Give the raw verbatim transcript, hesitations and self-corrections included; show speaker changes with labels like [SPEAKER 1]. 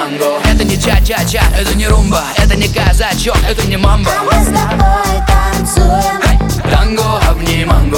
[SPEAKER 1] танго. Это не ча-ча-ча, это не румба, это не казачок, это не мамба.
[SPEAKER 2] А мы с тобой танцуем.
[SPEAKER 1] Hey! Танго, обниманго.